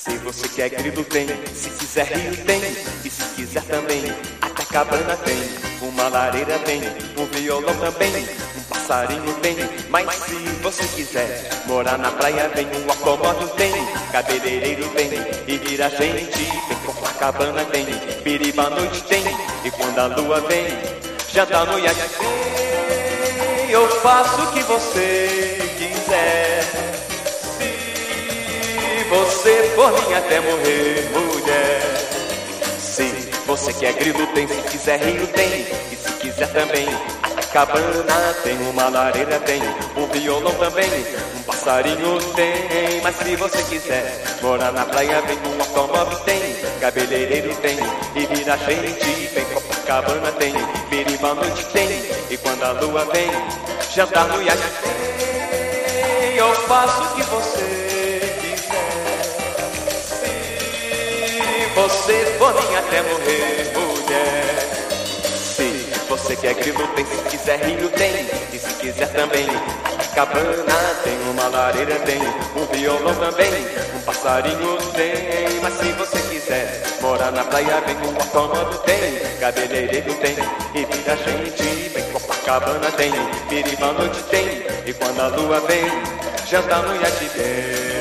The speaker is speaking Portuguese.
Se você quer grilo tem, se quiser rio tem, e se quiser também, até cabana tem. Uma lareira tem, um violão também, um passarinho tem. Mas se você quiser morar na praia vem, um automóvel tem, cabeleireiro tem, e vira gente tem. Copacabana tem, Piriba à noite tem, e quando a lua vem, jantar no iate tem. Eu faço o que você quiser, se você for minha até morrer, mulher. Se você quer grilo tem, se quiser rio tem, e se quiser também, a cabana tem, uma lareira tem, um violão também, um passarinho tem. Mas se você quiser morar na praia vem, um automóvel tem, cabeleireiro tem, e vira gente tem. Copacabana tem, Piriba à noite tem, e quando a lua vem, jantar no iate tem. Eu faço o que você quiser, se você for minha até morrer, mulher. Se você quer grilo tem, se quiser rio tem, e se quiser também, a cabana tem, uma lareira tem, um violão também, um passarinho tem. Mas se você quiser morar na praia vem, um automóvel tem, cabeleireiro tem, e vira gente vem. Copacabana tem, Piriba à noite tem, e quando a lua vem, jantar no iate tem.